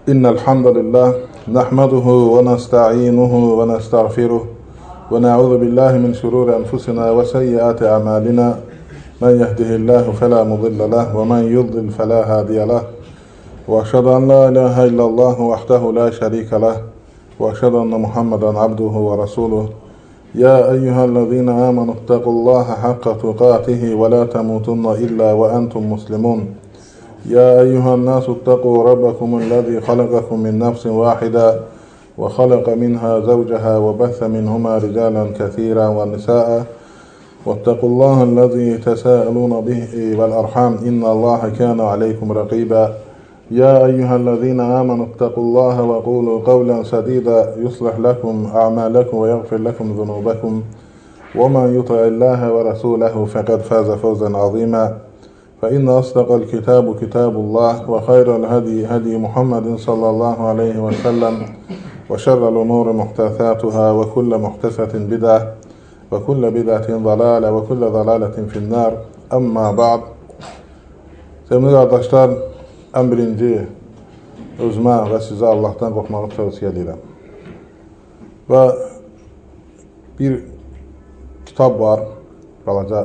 إن الحمد لله نحمده ونستعينه ونستغفره ونعوذ بالله من شرور أنفسنا وسيئات أعمالنا من يهده الله فلا مضل له ومن يضلل فلا هادي له وأشهد أن لا إله إلا الله وحده لا شريك له وأشهد أن محمدا عبده ورسوله يا أيها الذين آمنوا اتقوا الله حق تقاته ولا تموتن إلا وأنتم مسلمون يا أيها الناس اتقوا ربكم الذي خلقكم من نفس واحدة وخلق منها زوجها وبث منهما رجالا كثيرا ونساء واتقوا الله الذي تساءلون به والأرحام إن الله كان عليكم رقيبا يا أيها الذين آمنوا اتقوا الله وقولوا قولا سديدا يصلح لكم أعمالكم ويغفر لكم ذنوبكم ومن يطع الله ورسوله فقد فاز فوزا عظيما فإن أصدق الكتاب كتاب الله وخير الهدي هدي محمد صلى الله عليه وسلم وشر الأمور محدثاتها وكل محدثة بدعة وكل بدعة ضلالة وكل ضلالة في النار أما بعد. Sevgili kardeşler, en birinci özümə və sizə Allahdan qorxmağı tövsiyə edirəm. Və bir kitab var, balaca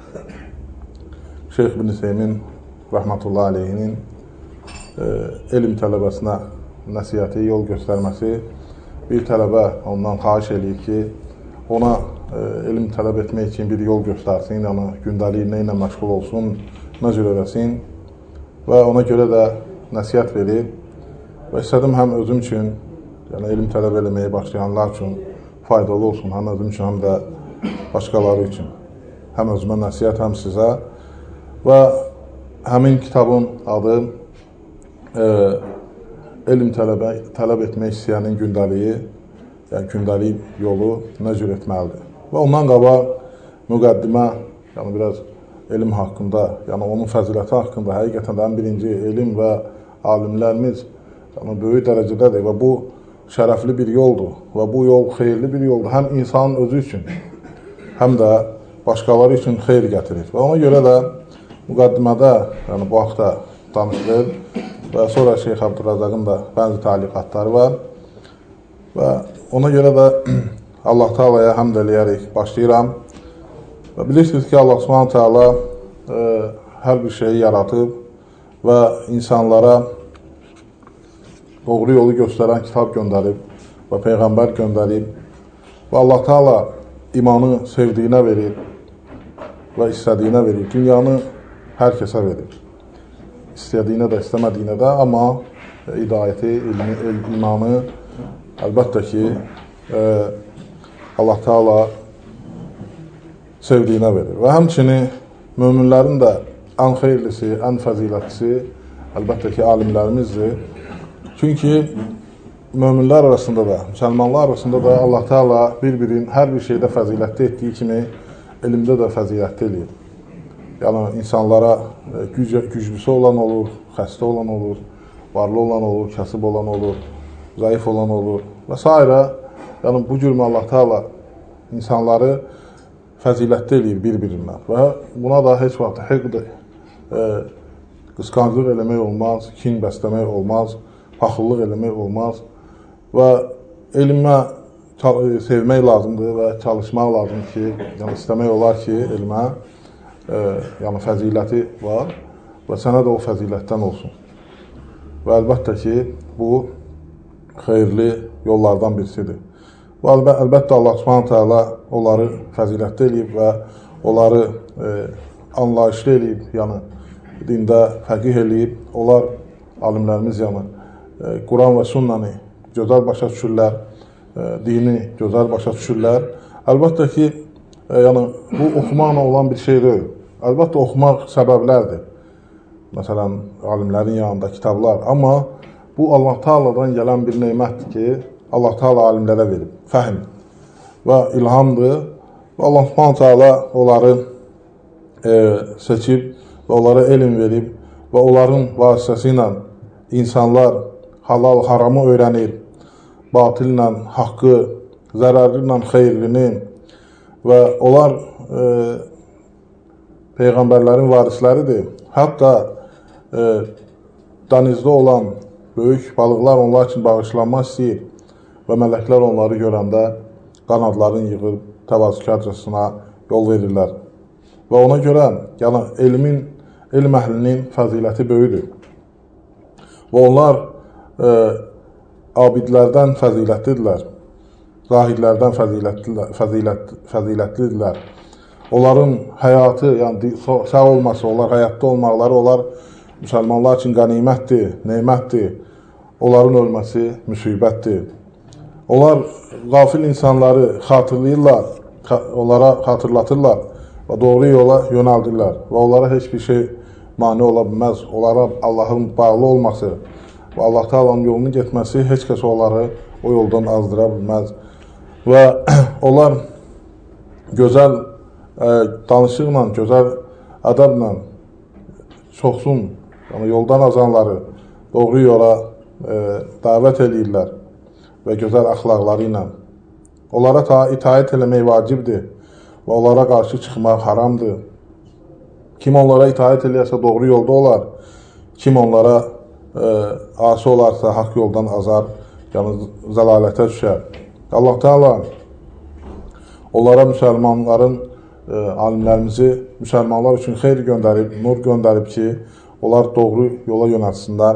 Şeyh ibn Seymin rahmetullahi aleyhinin elm tələbəsinə nəsihəti, yol göstərməsi. Bir tələbə ondan xahiş eləyir ki, ona elm tələb etmək üçün bir yol göstərsin, yəni gündəlik nə ilə məşğul olsun, nə cür eləsin və ona görə də nəsihət verir. Və istədim həm özüm üçün, yəni elm tələb eləməyə başlayanlar üçün faydalı olsun, həm özüm üçün, həm də başqaları üçün. Həm özümə nəsihət, həm sizə. Və həmin kitabın adı elm tələb etmək istəyənin gündəliyi, yəni gündəlik yolu nə cür etməlidir. Və ondan qabaq müqəddimə, yəni biraz elm haqqında, yəni onun fəziləti haqqında həqiqətən də ən birinci elm və alimlərimiz yəni böyük dərəcədədir və bu şərəfli bir yoldur və bu yol xeyirli bir yoldur. Həm insanın özü üçün, həm də başqaları üçün xeyir gətirir. Və ona görə də müqəddimədə, yəni bu haqda danışılır və sonra Şeyx Abdurrazaqın da bəzi təliqatları var və ona görə də Allah Taalaya həmd eləyərək başlayıram. Və bilirsiniz ki, Allah Subhanahu Taala hər bir şeyi yaratıb və insanlara doğru yolu göstərən kitab göndərib və Peyğəmbər göndərib və Allah Taala imanı sevdiyinə verir və istədiyinə verir. Dünyanı hər kəsə verir. İstədiyinə də, istəmədiyinə də, amma hidayəti, imanı əlbəttə ki, Allah Taala sevdiyinə verir. Və həmçinin möminlərin də ən xeyirlisi, ən fəzilətlisi əlbəttə ki, alimlərimizdir. Çünki möminlər arasında da, müsəlmanlar arasında da Allah Taala bir-birinin hər bir şeydə fəzilətli etdiyi kimi elmdə də fəzilətli eləyir. Yəni, insanlara güclüsü olan olur, xəstə olan olur, varlı olan olur, kasıb olan olur, zəif olan olur və s. Yəni, bu cür Allah Taala insanları fəzilətli eləyir bir-birindən və buna da heç vaxt həqdir, qısqanclıq eləmək olmaz, kin bəsləmək olmaz, paxıllıq eləmək olmaz və elmə sevmək lazımdır və çalışmaq lazımdır ki, yəni istəmək olar ki, elmə yəni fəziləti var və sənə də o fəzilətdən olsun. Və əlbəttə ki, bu xeyirli yollardan birisidir. Və əlbəttə Allah Subhanahu Taala onları fəzilətli eləyib və onları anlayışlı eləyib, yəni dində fəqih eləyib. Onlar, alimlərimiz yəni, Quran və sünnəni gözəl başa düşürlər, dini gözəl başa düşürlər. Əlbəttə ki, yəni, bu oxumaqla olan bir şey deyil. Əlbəttə, oxumaq səbəblərdir. Məsələn, alimlərin yanında kitablar. Amma bu Allah Taala'dan gələn bir neymətdir ki, Allah Taala alimlərə verib, fəhm və ilhamdır və Allah Subhanahu Taala onları seçib və onlara elm verib və onların vasitəsilə insanlar halal, haramı öyrənir, batillə haqqı, zərərli ilə xeyirlini və onlar Peyğəmbərlərin varisləridir. Hətta dənizdə olan böyük balıqlar onlar üçün bağışlanmaq istəyir və mələklər onları görəndə qanadlarını yığır, təvazökarcasına yol verirlər. Və ona görə elm əhlinin fəziləti böyüdür. Və onlar abidlərdən fəzilətlidirlər, zahidlərdən fəzilətlidirlər. Onların həyatı, yəni sağ olması, onlar həyatda olmaqları, onlar müsəlmanlar üçün qənimətdir, nemətdir. Onların ölməsi müsibətdir. Onlar qafil insanları xatırlayırlar, onlara xatırlatırlar və doğru yola yönəldirlər. Və onlara heç bir şey mane ola bilməz. Onlara Allahın bağlı olması və Allah Taala'nın yolunu getməsi heç kəs onları o yoldan azdıra bilməz. Və onlar gözəl danışıqla, gözəl ədəblə çoxsun, yəni yoldan azanları doğru yola dəvət edirlər və gözəl əxlaqları ilə. Onlara itaət eləmək vacibdir və onlara qarşı çıxmaq haramdır. Kim onlara itaət eləyərsə doğru yolda olar, kim onlara asi olarsa haqq yoldan azar, yəni zəlalətə düşər. Allah Teala onlara müsəlmanların, alimlərimizi müsəlmanlar üçün xeyr göndərib, nur göndərib ki, onlar doğru yola yönəlsinlər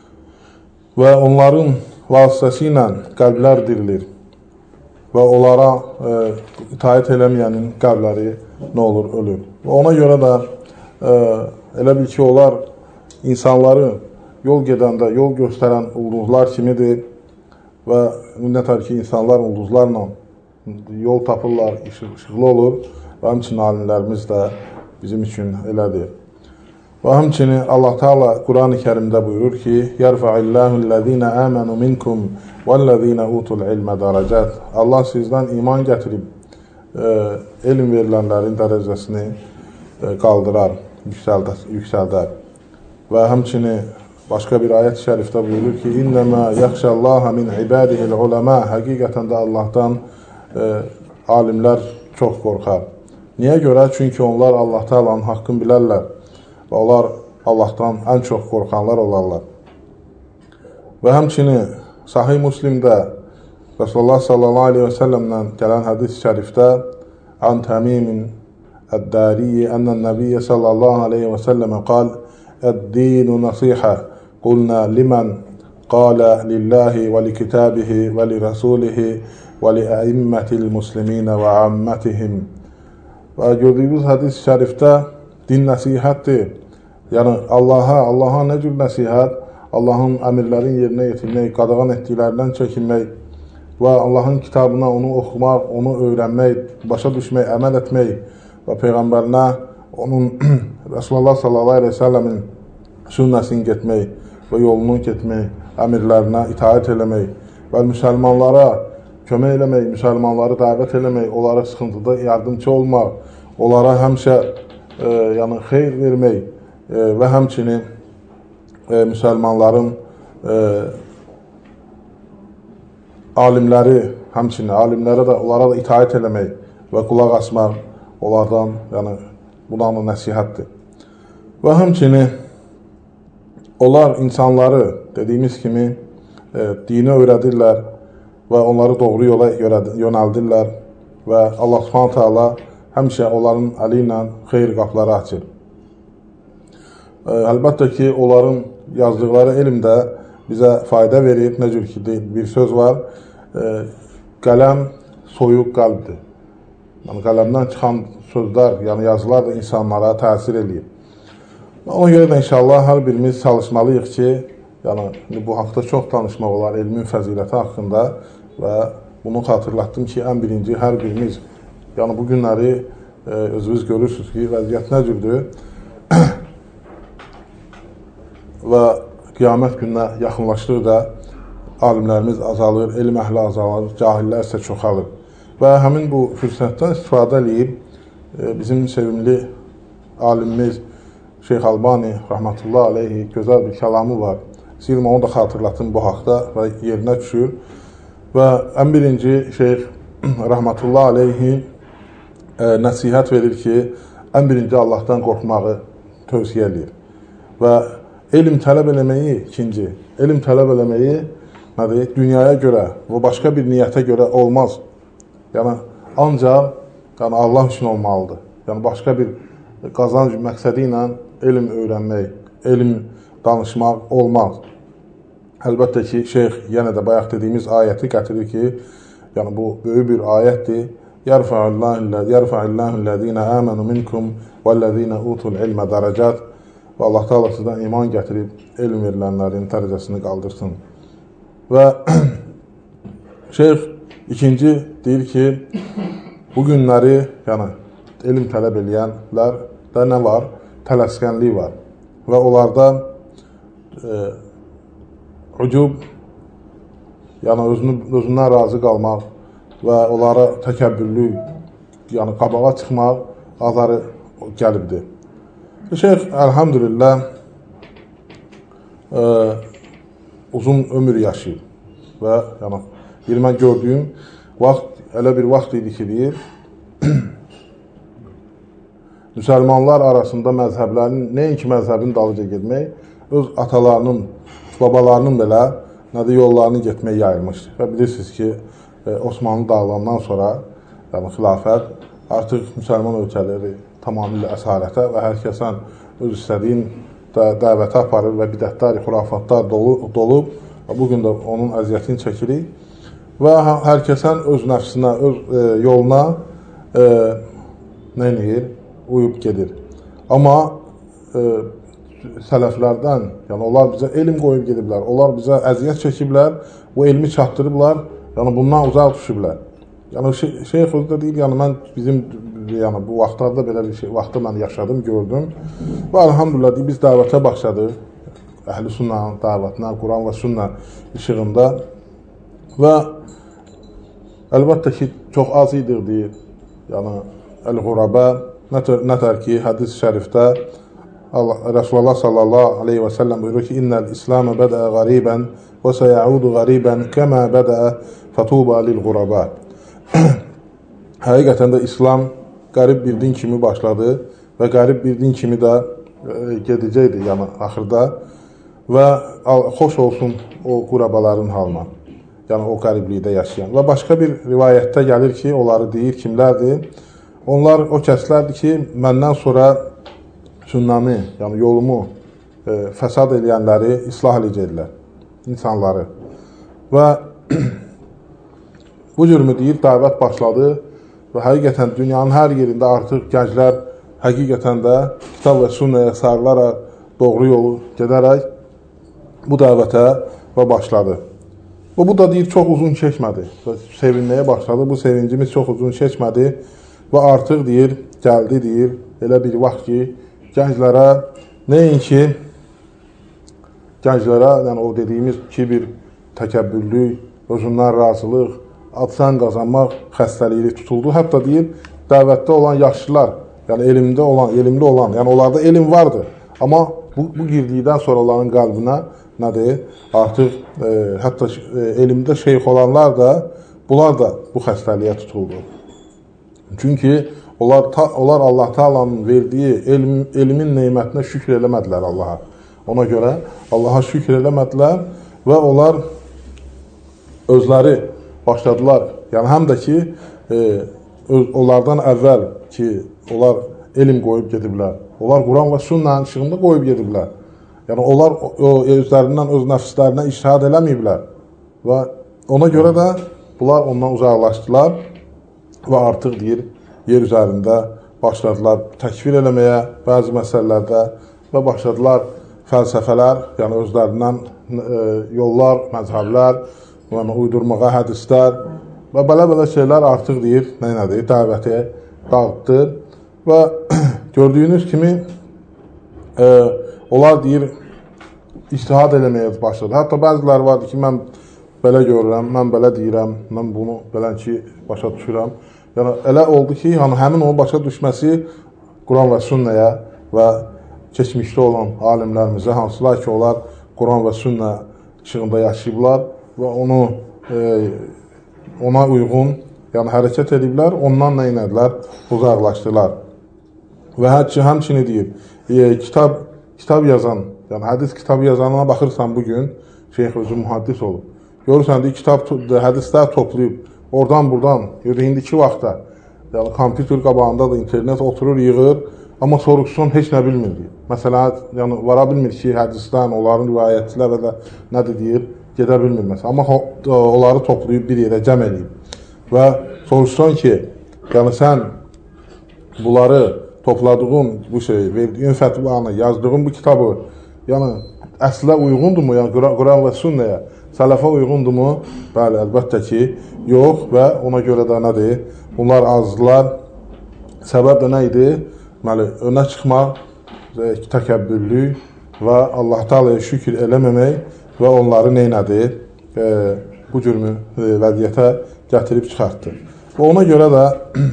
və onların vasitəsi ilə qəlblər dirilir və onlara itaət eləməyənin qəlbləri nə olur, ölür. Və ona görə də elə bil ki, onlar insanları yol gedəndə, yol göstərən ulduzlar kimidir və nətər ki, insanlar ulduzlarla yol tapırlar, işıqlı olur və həmçinin alimlərimiz də bizim üçün elədir. Və həmçinin Allah Teala Quran-ı Kərimdə buyurur ki, "Yərfa'illahul-ləzīnə əmənu minkum vəl-ləzīnə utul ilmə dərəcət." Allah sizdən iman gətirib elm verilənlərin dərəcəsini qaldırar, yüksəldər. Və həmçinin başqa bir ayət-i şərifdə buyurur ki, "İnnəmə yaxşəllaha min ibadihil uləmə." Həqiqətən də Allahdan alimlər çox qorxar. Niyə görə? Çünki onlar Allah Teala'nın haqqını bilərlər və onlar Allahdan ən çox qorxanlar olarlar. Və həmçinin Sahih Müslimdə Rasulullah sallallahu aleyhi və səlləmdən gələn hədis-i şərifdə An Təmimin Əd-Dariyi Ənən Nəbiyyə sallallahu aleyhi və səlləmə qal Əd-dinu nasihə qulna limən qalə lillahi və li kitabihi və li rasulihi və li əimmətil musliminə və əmmətihim. Və gördüyümüz hədis-i şərifdə din nəsihətdir. Yəni Allaha nə cür nəsihət? Allahın əmirlərin yerinə yetirmək, qadağan etdiklərindən çəkinmək və Allahın kitabına onu oxumaq, onu öyrənmək, başa düşmək, əməl etmək və Peyğəmbərinə, onun Rasulullah sallallahu aleyhi və səlləmin sünnəsini getmək və yolunu getmək, əmirlərinə itaət eləmək və müsəlmanlara kömək eləmək, müsəlmanları dəvət eləmək, onlara sıxıntıda yardımcı olmaq, onlara həmişə yəni xeyr vermək və həmçinin müsəlmanların alimlərə də onlara da itaət eləmək və qulaq asmaq onlardan, yəni bundan da nəsihətdir. Və həmçinin onlar insanları dediyimiz kimi dini öyrədirlər və onları doğru yola yönəldirlər və Allah Subhanahu taala həmişə onların əli ilə xeyir qapıları açır. Əlbəttə ki, onların yazdıqları elm də bizə fayda verir. Nə cür ki, bir söz var, qələm soyuq qəlbdir. Yəni, qələmdən çıxan sözlər, yəni yazılar da insanlara təsir edir. Ona görə də inşallah hər birimiz çalışmalıyıq ki, yəni bu haqda çox danışmaq olar elmin fəziləti haqqında və bunu xatırlatdım ki, ən birinci hər birimiz, yəni bu günləri özünüz görürsünüz ki, vəziyyət nə cürdür və qiyamət gününə yaxınlaşdıqca alimlərimiz azalır, elm əhli azalır, cahillər isə çoxalır. Və həmin bu fürsətdən istifadə edib bizim sevimli alimimiz Şeyx Albani rəhmətullah aleyhi gözəl bir kəlamı var. İstəyirəm onu da xatırlatın bu haqda və yerinə düşür. Və ən birinci Şeyx rəhmətullah aleyhi nəsihət verir ki, ən birinci Allahdan qorxmağı tövsiyə edir. Və elm tələb eləməyi, ikinci, elm tələb eləməyi nədir? Dünyaya görə və başqa bir niyyətə görə olmaz. Yəni, ancaq Allah üçün olmalıdır. Yəni, başqa bir qazanc məqsədi ilə elm öyrənmək, elm danışmaq olmaz. Əlbəttə ki, şeyx yenə də bayaq dediyimiz ayəti gətirir ki, yəni bu böyük bir ayətdir. Yərfa'illahüllezine amenu minkum vəllezine utul ilmə dərəcət. Və Allah Teala sizdən iman gətirib, elm verilənlərin dərəcəsini qaldırsın. Və şeyx ikinci deyir ki, bu günləri, yəni elm tələb eləyənlərdə nə var? Tələskənlik var. Və onlarda ucub, yəni özündən razı qalmaq və onlara təkəbbürlük, yəni qabağa çıxmaq azarı gəlibdir. Şeyx, əlhamdülillah, uzun ömür yaşayıb və yəni, mən gördüyüm vaxt, elə bir vaxt idi ki, deyir, müsəlmanlar arasında məzhəblərin, nəinki məzhəbin dalıca getmək, öz atalarının, babalarının belə yollarını getmək yayılmışdır. Və bilirsiniz ki, Osmanlı dağılandan sonra, yəni xilafət, artıq müsəlman ölkələri tamamilə əsarətə və hər kəsən öz istədiyin dəvətə aparır və bidətlər, xurafatlar dolub və bugün də onun əziyyətini çəkirik və hər kəsən öz nəfsinə, öz yoluna uyub gedir. Amma sələflərdən, yəni onlar bizə elm qoyub gediblər, onlar bizə əziyyət çəkiblər, bu elmi çatdırıblar, yəni bundan uzaq düşüblər. Yəni şeyx özü də deyil, yəni mən bizim bu vaxtlarda belə bir şey, vaxtda mən yaşadım, gördüm və elhamdülillah deyil, biz dəvətə başladıq, əhl-i sünnənin dəvətinə, Quran və sünnə işığında və əlbəttə ki, çox az idik deyil, yəni əl-Qurabə, nətər ki, hədis-i şərifdə Resulullah sallallahu aleyhi və səlləm buyurur ki, İnnəl-İslamı bədəə qaribən və səyəudu qaribən kəmə bədəə fətuba lil-Qurabə. Həqiqətən də İslam qərib bir din kimi başladı və qərib bir din kimi də gedəcəkdir, yəni axırda və xoş olsun o qurabaların halına, yəni o qəriblikdə yaşayan. Və başqa bir rivayətdə gəlir ki, onları deyir, kimlərdir? Onlar o kəslərdir ki, məndən sonra sünnəmi, yəni yolumu fəsad eləyənləri islah edəcəklər, insanları. Və bu cürmü deyir, dəvət başladı və həqiqətən dünyanın hər yerində artıq gənclər həqiqətən də kitab və sünnəyə sarılaraq, doğru yolu gedərək bu dəvətə və başladı. Və bu da deyir, çox uzun keçmədi və sevinməyə başladı. Bu sevincimiz çox uzun keçmədi və artıq deyir, gəldi deyir, elə bir vaxt ki, gənclərə, nəinki gənclərə, yəni o dediyimiz kibir, təkəbbürlük, özündən razılıq, ad-san qazanmaq xəstəliyi tutuldu. Hətta deyir, dəvətdə olan yaşlılar, yəni elmli olan, yəni onlarda elm vardı. Amma bu girdikdən sonra onların qəlbinə nədir? Artıq hətta elmdə şeyx olanlar da, bunlar da bu xəstəliyə tutuldu. Çünki onlar Allah Taala'nın verdiyi elmin neymətinə şükür eləmədilər Allaha. Ona görə Allaha şükür eləmədilər və onlar özləri başladılar. Yəni həm də ki, onlardan əvvəl ki, onlar elm qoyub gediblər. Onlar Quran və sünnənin işığında qoyub gediblər. Yəni onlar özlərindən, öz nəfslərinə iştihad eləməyiblər. Və ona görə də bunlar ondan uzaqlaşdılar və artıq deyir, yer üzərində başladılar təkfir eləməyə bəzi məsələlərdə və başladılar fəlsəfələr, yəni özlərindən yollar, məzhəblər, yəni uydurmağa hədislər və belə şeylər artıq deyir, nədir, dəvəti dağıtdı və gördüyünüz kimi onlar deyir, ictihad eləməyə başladı. Hətta bəziləri vardı ki, mən belə görürəm, mən belə deyirəm, mən bunu belənki başa düşürəm. Yəni, elə oldu ki, həmin onun başa düşməsi Quran və sünnəyə və keçmişdə olan alimlərimizə, hansılar ki, onlar Quran və sünnə işığında yaşayıblar və ona uyğun hərəkət ediblər, ondan nə inədilər? Uzaqlaşdılar. Və həmçini deyib, kitab yazan Yəni, hədis kitabı yazanına baxırsan bugün, Şeyx özü mühaddis olub. Görürsən, hədislər toplayıb, oradan-buradan, indiki vaxtda, yəni, kompüter qabağında da internet oturur, yığır, amma soruşsun, heç nə bilmir. Məsələn, yəni, vara bilmir ki, hədisdən, onların rivayətçilər və də nədir deyir, gedə bilmir. Məsələn, amma onları toplayıb bir yerə cəm edib və soruşsan ki, yəni, sən bunları topladığın bu şey, verdiyin fətvanı, yazdığın bu kitabı, yəni, əslə uyğundurmu, yəni Quran və sünnəyə, sələfə uyğundurmu? Bəli, əlbəttə ki, yox və ona görə də nədir? Bunlar azdılar. Səbəb də nə idi? Deməli, önə çıxmaq, təkəbbürlük və Allah Taala'ya şükür eləməmək və onları neynədir? Bu cürmü vəziyyətə gətirib çıxartdı. Və ona görə də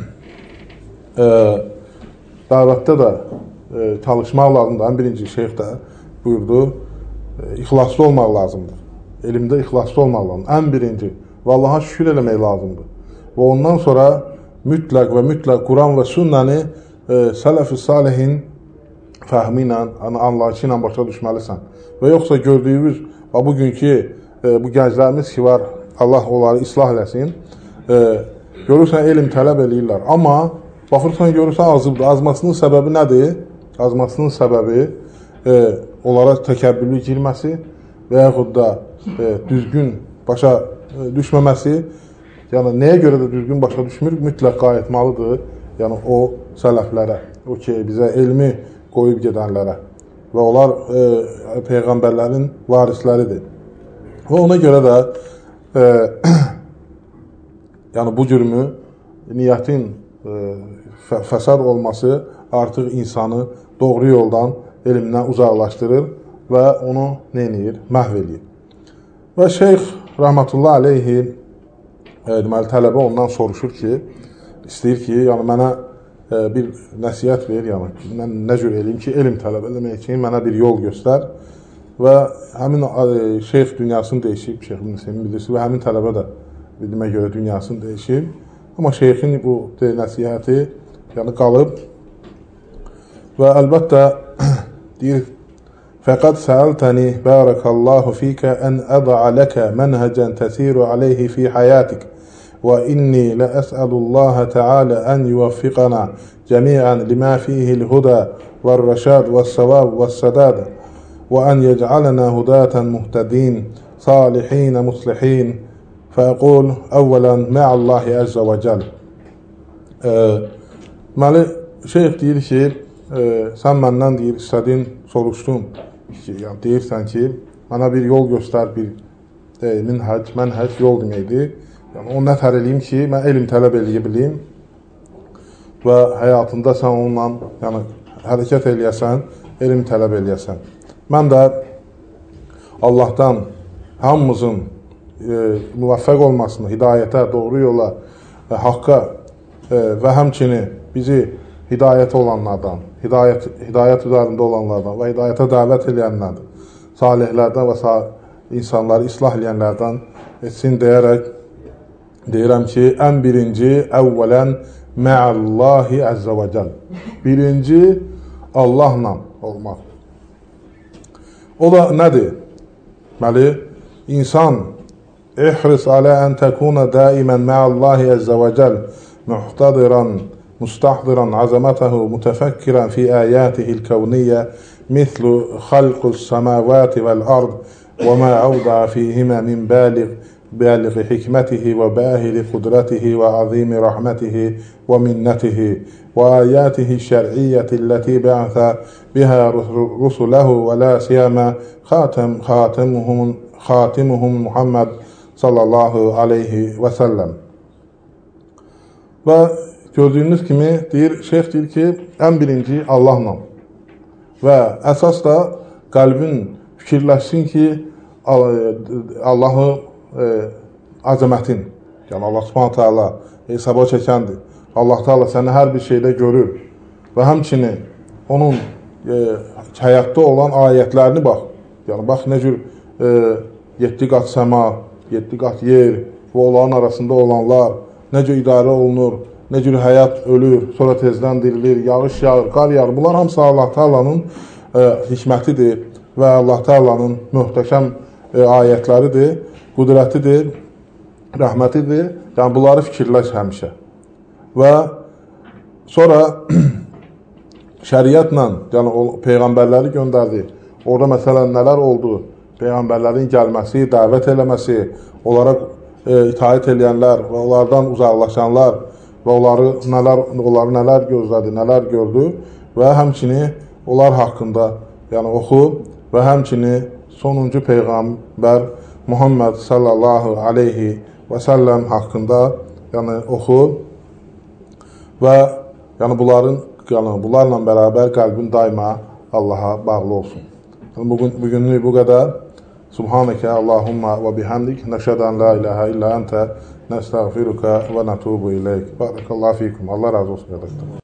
davətdə də çalışmaq lazımdır. Ən birinci şeyx də buyurdu, ixlaslı olmaq lazımdır. Elmdə ixlaslı olmaq lazımdır. Ən birinci və Allaha şükür eləmək lazımdır. Və ondan sonra mütləq Quran və sünnəni sələf-i salihin fəhmi ilə, anlayışı ilə başa düşməlisən. Və yoxsa gördüyümüz bugünkü bu gənclərimiz ki var, Allah onları islah eləsin, görürsən elm tələb eləyirlər. Amma baxırsan, görürsən azıbdır. Azmasının səbəbi nədir? Azmasının səbəbi onlara təkəbbürlü girməsi və yaxud da düzgün başa düşməməsi. Yəni, nəyə görə də düzgün başa düşmür? Mütləq qayıtmalıdır. Yəni, o sələflərə, o ki, bizə elmi qoyub gedənlərə və onlar peyğəmbərlərin varisləridir. Və ona görə də yəni, bu cürmü niyyətin fəsad olması artıq insanı doğru yoldan elmdən uzaqlaşdırır və onu neynir? Məhv edir. Və şeyx rəhmətullah aleyhi deməli, tələbə ondan soruşur ki, istəyir ki, yəni mənə bir nəsiyyət ver, yəni mən nə cür eləyim ki, elm tələb eləmək üçün mənə bir yol göstər və həmin şeyx dünyasını dəyişib, şeyx Müseymin bilirsi və həmin tələbə də bildiyimə görə dünyasını dəyişib. Amma şeyxin bu nəsiyyəti yəni qalıb və əlbəttə deyir, فقد سألتني بارك الله فيك أن أضع لك منهجا تسير عليه في حياتك وإني لأسأل الله تعالى أن يوفقنا جميعا لما فيه الهدى والرشاد والصواب والسداد وأن يجعلنا هداة مهتدين صالحين مصلحين فأقول أولا مع الله عز وجل. Deməli, şeyx deyir ki, sən məndən deyir, istədin, soruşdun, yəni deyirsən ki, mənə bir yol göstər, bir mənhəc yol deməkdir. Yəni, onu nətər eləyim ki, mən elm tələb eləyə bileyim və həyatında sən onunla yəni, hərəkət eləyəsən, elm tələb eləyəsən. Mən də Allahdan hamımızın müvəffəq olmasını, hidayətə, doğru yola, haqqa və həmçinin bizi hidayət olanlardan, hidayət üzərində olanlardan və hidayətə dəvət edənlərdən, salihlərdən və insanları islah edənlərdən etsin deyərək deyirəm ki, ən birinci əvvələn mə'allahi əzzə və cəl. Birinci Allahla olmaq. O da nədir? Deməli, insan ihris alə ən təkuna daimən mə'allahi əzzə və cəl muhtadiran مستحضرا عظمته متفكرا في آياته الكونية مثل خلق السماوات والأرض وما أودع فيهما من بالغ حكمته وباهر قدرته وعظيم رحمته ومنته وآياته الشرعية التي بعث بها رسله ولا سيما خاتمهم محمد صلى الله عليه وسلم. Gördüyünüz kimi şeyx deyir ki, ən birinci Allahla və əsas da qəlbin fikirləşsin ki, Allahı azəmətin, yəni Allah Subhanahu Taala hesaba çəkəndir. Allah Taala səni hər bir şeydə görür və həmçinin onun həyatda olan ayətlərini bax. Yəni bax nə cür 7 qat səma, 7 qat yer və onların arasında olanlar necə idarə olunur, nə cür həyat ölür, sonra tezdən dirilir, yağış yağır, qar yağır. Bunlar hamısı Allah Taala'nın hikmətidir və Allah Taala'nın möhtəşəm ayətləridir, qüdrətidir, rəhmətidir. Yəni bunları fikirləş həmişə. Və sonra şəriətlə, yəni o peyğəmbərləri göndərdi. Orada məsələn nələr oldu? Peyğəmbərlərin gəlməsi, dəvət eləməsi, onlara itaət edənlər və onlardan uzaqlaşanlar və onları nələr gözlədi, nələr gördü və həmçinin onlar haqqında yəni oxu və həmçinin sonuncu peyğəmbər Muhammed sallallahu aleyhi və səlləm haqqında yəni oxu və yəni bunlarla bərabər qəlbin daima Allaha bağlı olsun. Bugünlük bu qədər. Subhanəkə Allahumma və bihamdik. Nəşhədu an la ilahə illə əntə nəstəğfiruka və nətubu ileyk. Barakallahu fikum. Allah razı olsun.